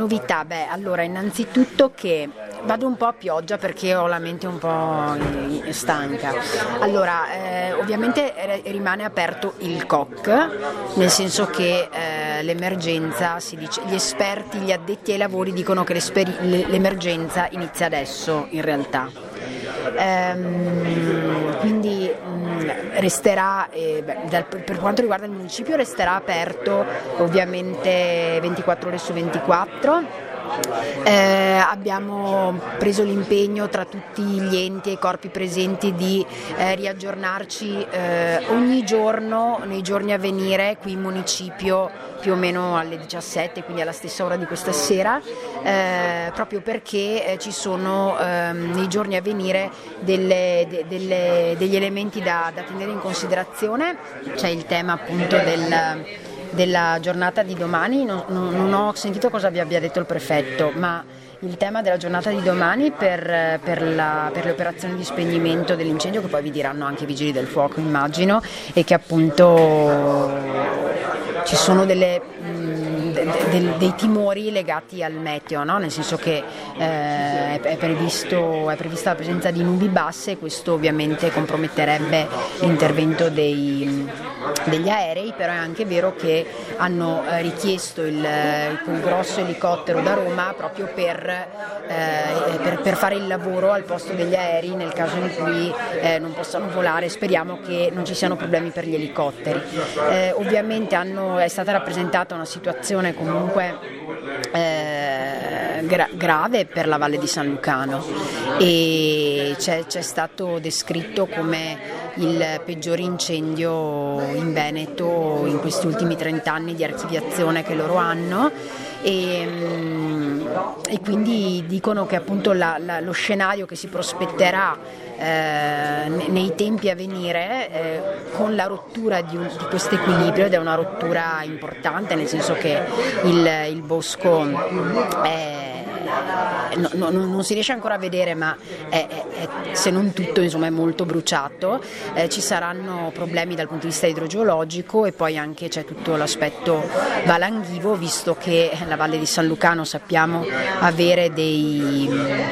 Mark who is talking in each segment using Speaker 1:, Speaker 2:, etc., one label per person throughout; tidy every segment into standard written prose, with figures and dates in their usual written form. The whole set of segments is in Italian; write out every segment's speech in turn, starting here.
Speaker 1: novità, allora innanzitutto che vado un po' a pioggia perché ho la mente un po' stanca. Allora, ovviamente rimane aperto il COC, nel senso che l'emergenza, si dice, gli esperti, gli addetti ai lavori dicono che l'emergenza inizia adesso in realtà. Quindi resterà, per quanto riguarda il municipio, resterà aperto ovviamente 24 ore su 24. Abbiamo preso l'impegno tra tutti gli enti e i corpi presenti di riaggiornarci ogni giorno nei giorni a venire qui in municipio più o meno alle 17, quindi alla stessa ora di questa sera, proprio perché ci sono nei giorni a venire degli elementi da tenere in considerazione. C'è il tema appunto della giornata di domani, non ho sentito cosa vi abbia detto il prefetto, ma il tema della giornata di domani per le operazioni di spegnimento dell'incendio, che poi vi diranno anche i vigili del fuoco immagino, e che appunto ci sono dei timori legati al meteo, no? Nel senso che è prevista la presenza di nubi basse e questo ovviamente comprometterebbe l'intervento degli aerei, però è anche vero che hanno richiesto il grosso elicottero da Roma proprio per fare il lavoro al posto degli aerei nel caso in cui non possano volare. Speriamo che non ci siano problemi per gli elicotteri. Ovviamente è stata rappresentata una situazione comunque grave per la Valle di San Lucano e c'è stato descritto come il peggior incendio in Veneto in questi ultimi 30 anni di archiviazione che loro hanno e quindi dicono che appunto lo scenario che si prospetterà nei tempi a venire con la rottura di questo equilibrio, ed è una rottura importante, nel senso che il bosco non si riesce ancora a vedere, ma se non tutto insomma è molto bruciato. Ci saranno problemi dal punto di vista idrogeologico e poi anche c'è tutto l'aspetto valanghivo, visto che la Valle di San Lucano sappiamo avere dei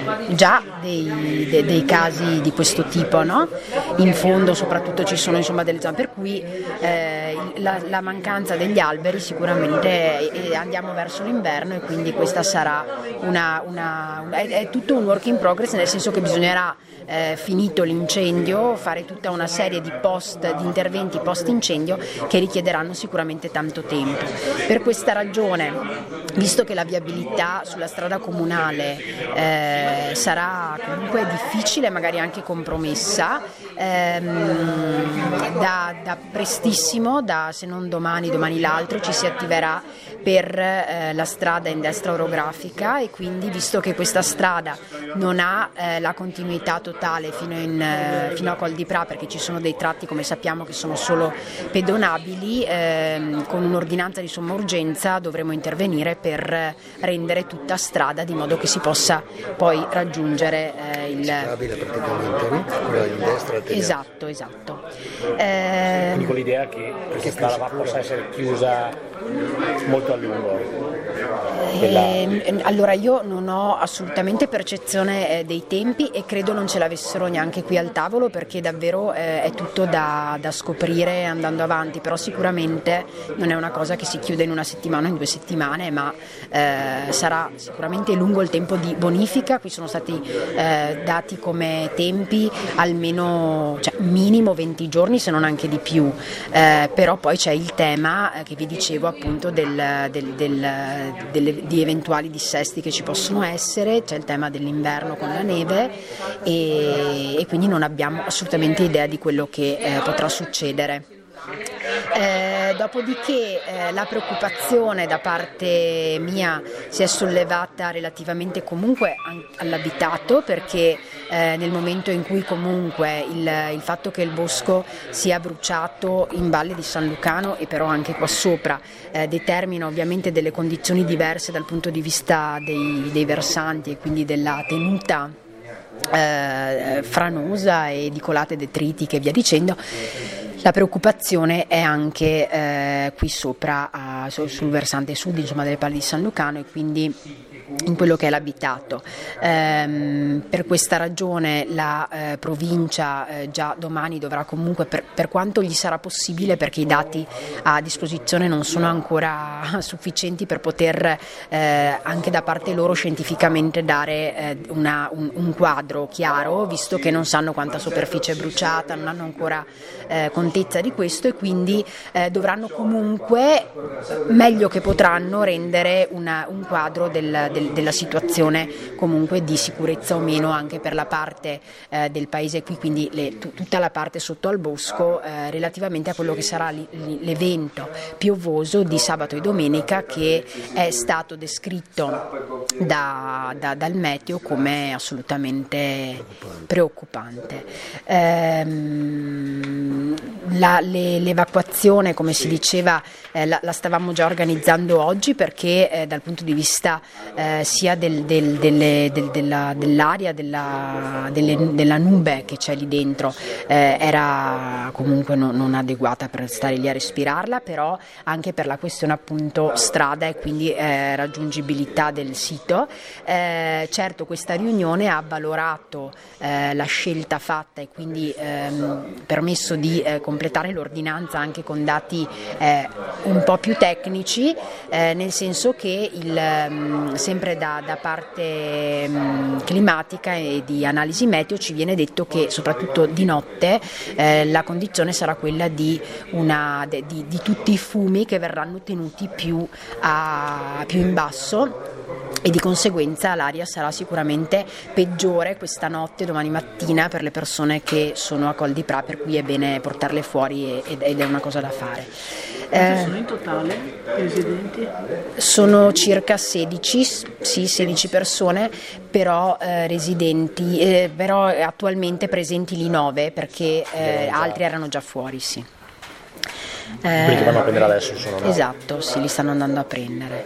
Speaker 1: casi di questo tipo, no? In fondo soprattutto ci sono insomma delle zone per cui la mancanza degli alberi sicuramente andiamo verso l'inverno e quindi questa sarà è tutto un work in progress, nel senso che bisognerà finito l'incendio fare tutta una serie di interventi post incendio che richiederanno sicuramente tanto tempo. Per questa ragione, visto che la viabilità sulla strada comunale sarà comunque difficile, magari anche compromessa, da prestissimo, se non domani l'altro, ci si attiverà per la strada in destra orografica e quindi, visto che questa strada non ha la continuità totale fino a Col di Pra, perché ci sono dei tratti, come sappiamo, che sono solo pedonabili, con un'ordinanza di somma urgenza dovremo intervenire per rendere tutta strada di modo che si possa poi raggiungere
Speaker 2: stabile praticamente, no? Quella in destra e
Speaker 1: esatto.
Speaker 3: Quindi con l'idea che questa strada possa essere chiusa molto a lungo.
Speaker 1: Allora io non ho assolutamente percezione dei tempi e credo non ce l'avessero neanche qui al tavolo, perché davvero è tutto da scoprire andando avanti, però sicuramente non è una cosa che si chiude in una settimana o in 2 settimane, ma sarà sicuramente lungo il tempo di bonifica. Qui sono stati dati come tempi almeno, cioè minimo 20 giorni se non anche di più, però poi c'è il tema che vi dicevo appunto di eventuali dissesti che ci possono essere, c'è il tema dell'inverno con la neve e quindi non abbiamo assolutamente idea di quello che potrà succedere. Dopodiché la preoccupazione da parte mia si è sollevata relativamente comunque all'abitato, perché nel momento in cui comunque il fatto che il bosco sia bruciato in Valle di San Lucano e però anche qua sopra determina ovviamente delle condizioni diverse dal punto di vista dei versanti e quindi della tenuta franosa e di colate detritiche e via dicendo. La preoccupazione è anche qui sopra, sul versante sud, insomma, delle Palli di San Lucano, e quindi in quello che è l'abitato. Per questa ragione la provincia già domani dovrà comunque, per quanto gli sarà possibile, perché i dati a disposizione non sono ancora sufficienti per poter anche da parte loro scientificamente dare un quadro chiaro, visto che non sanno quanta superficie è bruciata, non hanno ancora contezza di questo, e quindi dovranno comunque, meglio che potranno, rendere un quadro della situazione comunque di sicurezza o meno anche per la parte del paese qui, quindi tutta la parte sotto al bosco, relativamente a quello che sarà l'evento piovoso di sabato e domenica, che è stato descritto dal meteo come assolutamente preoccupante. L'evacuazione, come si diceva, la stavamo già organizzando oggi, perché dal punto di vista sia dell'aria, della nube che c'è lì dentro, era comunque non adeguata per stare lì a respirarla, però anche per la questione appunto strada e quindi raggiungibilità del sito. Certo, questa riunione ha avvalorato la scelta fatta e quindi permesso di completare l'ordinanza anche con dati un po' più tecnici, nel senso che sempre da parte climatica e di analisi meteo ci viene detto che soprattutto di notte la condizione sarà quella di tutti i fumi che verranno tenuti più in basso, e di conseguenza l'aria sarà sicuramente peggiore questa notte, domani mattina, per le persone che sono a Col di Pra, per cui è bene portarle fuori ed è una cosa da fare.
Speaker 4: Quanti sono in totale i residenti?
Speaker 1: Sono circa 16 persone, però residenti, però attualmente presenti lì 9, perché altri erano già fuori, sì.
Speaker 3: Quelli che vanno a prendere adesso sono, no?
Speaker 1: Esatto, sì, li stanno andando a prendere.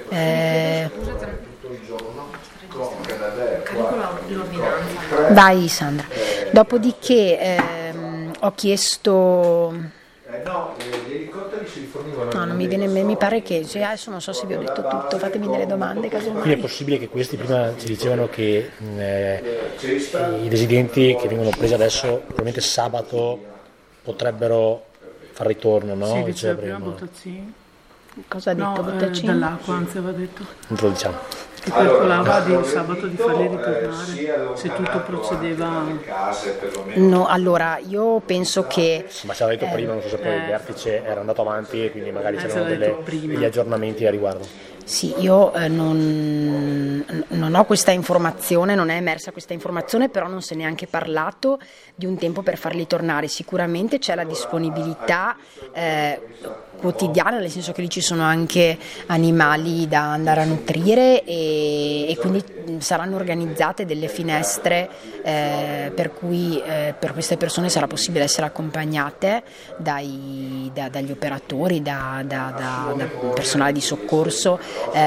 Speaker 1: Vai Sandra. Dopodiché ho chiesto...
Speaker 5: No, gli elicotteri si rifornivano.
Speaker 1: No, non mi viene, mi pare che adesso non so se vi ho detto tutto, fatemi delle domande casomai.
Speaker 3: Quindi è possibile che questi, prima ci dicevano che i residenti che vengono presi adesso probabilmente sabato potrebbero far ritorno, no?
Speaker 4: Sì, diceva prima Bottazzini.
Speaker 1: Cosa ha detto Bottaccini?
Speaker 4: Dall'acqua, anzi, aveva detto.
Speaker 3: Non te lo diciamo.
Speaker 4: Che calcolava di sabato di farli ritornare, se tutto procedeva.
Speaker 1: No, allora io penso che...
Speaker 3: Ma ci aveva detto prima, non so se poi il vertice era andato avanti e quindi magari c'erano degli aggiornamenti a riguardo.
Speaker 1: Sì, io non ho questa informazione, non è emersa questa informazione, però non si è neanche parlato di un tempo per farli tornare. Sicuramente c'è la disponibilità quotidiana, nel senso che lì ci sono anche animali da andare a nutrire e quindi saranno organizzate delle finestre per cui per queste persone sarà possibile essere accompagnate dagli operatori, da personale di soccorso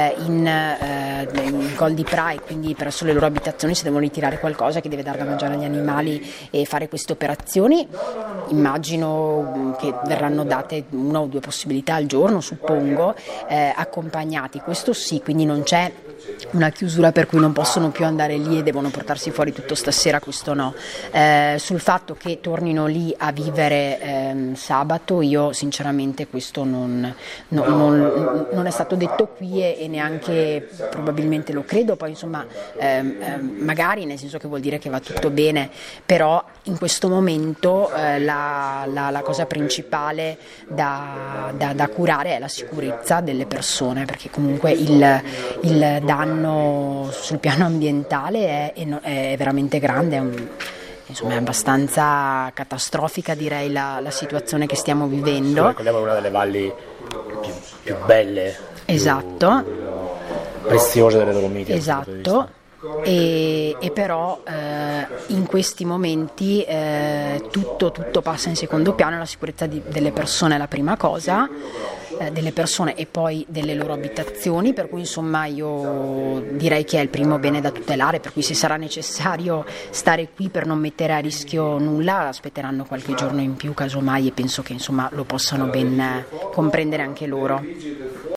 Speaker 1: in Col di Pra, e quindi presso le loro abitazioni si devono ritirare qualcosa che deve dare da mangiare agli animali e fare queste operazioni. Immagino che verranno date 1 o 2 possibilità al giorno, suppongo, accompagnati, questo sì, quindi non c'è una chiusura per cui non possono più andare lì e devono portarsi fuori tutto stasera, questo no. Sul fatto che tornino lì a vivere sabato, io sinceramente questo non è stato detto qui e neanche probabilmente lo credo, poi insomma magari, nel senso che vuol dire che va tutto bene, però in questo momento la cosa principale da curare è la sicurezza delle persone, perché comunque il danno sul piano ambientale è veramente grande, insomma è abbastanza catastrofica, direi, la situazione che stiamo vivendo.
Speaker 3: Ricordiamo una delle valli più belle,
Speaker 1: esatto,
Speaker 3: più preziose delle Dolomiti.
Speaker 1: Esatto. E però in questi momenti tutto passa in secondo piano, la sicurezza delle persone è la prima cosa, delle persone e poi delle loro abitazioni, per cui insomma io direi che è il primo bene da tutelare, per cui se sarà necessario stare qui per non mettere a rischio nulla aspetteranno qualche giorno in più casomai, e penso che insomma lo possano ben comprendere anche loro.